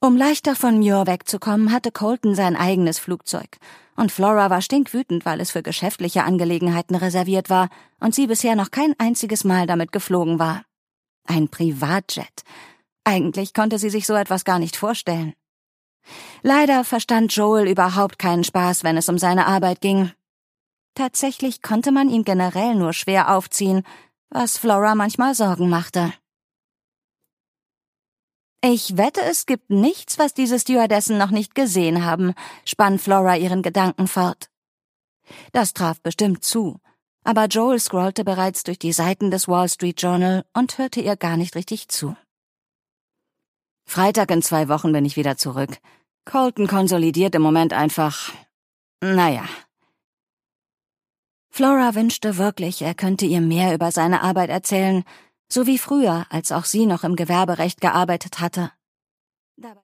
Um leichter von Muir wegzukommen, hatte Colton sein eigenes Flugzeug. Und Flora war stinkwütend, weil es für geschäftliche Angelegenheiten reserviert war und sie bisher noch kein einziges Mal damit geflogen war. Ein Privatjet. Eigentlich konnte sie sich so etwas gar nicht vorstellen. Leider verstand Joel überhaupt keinen Spaß, wenn es um seine Arbeit ging. Tatsächlich konnte man ihn generell nur schwer aufziehen, was Flora manchmal Sorgen machte. »Ich wette, es gibt nichts, was diese Stewardessen noch nicht gesehen haben«, spann Flora ihren Gedanken fort. Das traf bestimmt zu, aber Joel scrollte bereits durch die Seiten des Wall Street Journal und hörte ihr gar nicht richtig zu. »Freitag in 2 Wochen bin ich wieder zurück. Colton konsolidiert im Moment einfach. Naja.« Flora wünschte wirklich, er könnte ihr mehr über seine Arbeit erzählen, so wie früher, als auch sie noch im Gewerberecht gearbeitet hatte.